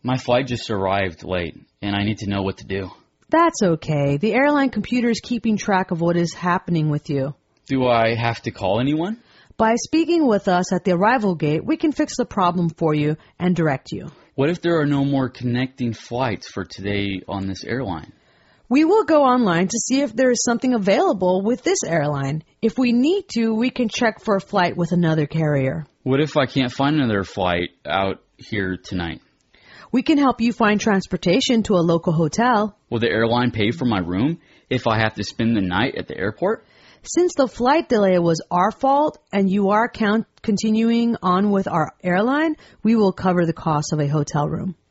My flight just arrived late, and I need to know what to do. That's okay. The airline computer is keeping track of what is happening with you. Do I have to call anyone? By speaking with us at the arrival gate, we can fix the problem for you and direct you. What if there are no more connecting flights for today on this airline? We will go online to see if there is something available with this airline. If we need to, we can check for a flight with another carrier. What if I can't find another flight out here tonight? We can help you find transportation to a local hotel. Will the airline pay for my room if I have to spend the night at the airport? Since the flight delay was our fault and you are continuing on with our airline, we will cover the cost of a hotel room.